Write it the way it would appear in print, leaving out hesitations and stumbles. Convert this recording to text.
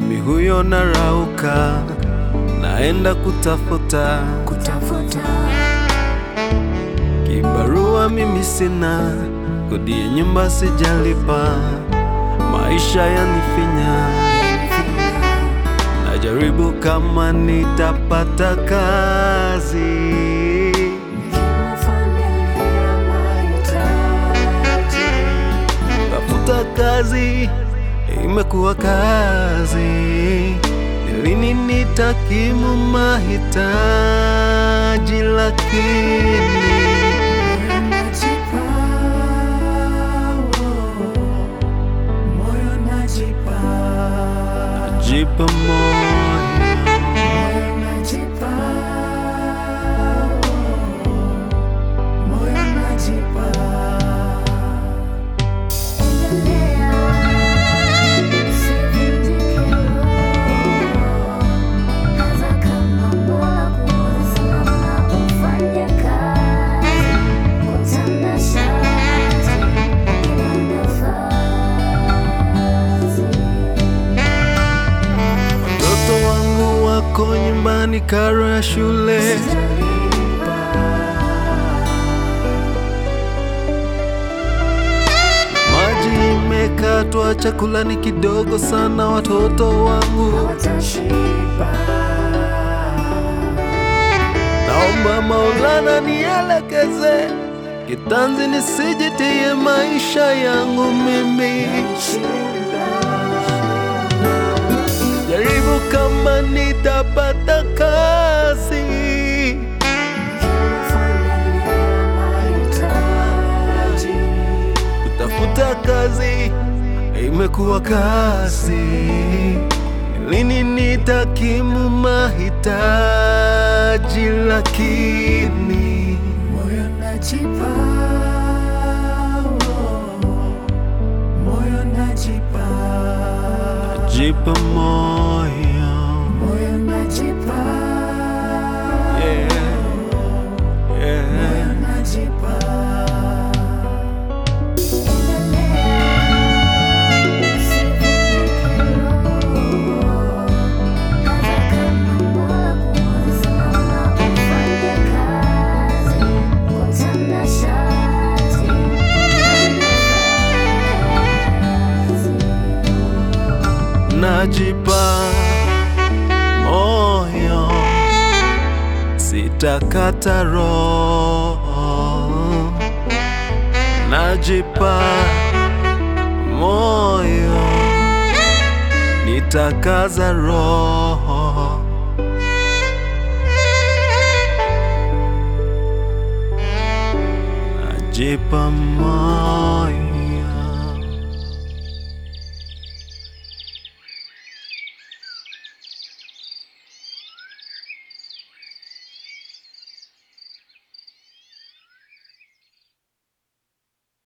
mimi huyo narauka, naenda kutafuta kibarua. Mimi sina kodi ya nyumba sijalipa, maisha yanifinya. Najaribu kama nitapata kazi, tafuta kazi, imekuwa kazi. Lini nitakimu mahitaji, lakini najipa wako nyumbani, karo ya shule, maji imekatwa, chakula ni kidogo sana, watoto wangu naomba Maulana nielekeze kitanzi, nisijitie maisha yangu mimi. Jaribu kama nitapata kazi, kutafuta kazi imekuwa kazi. Lini nitakimu mahitaji, lakini moyo najipa, moyo najipa, najipa moyo, moyo najipa, yeah, yeah, moyo najipa. Najipa moyo, sitakata roho. Najipa moyo, nitakaza roho. Najipa moyo.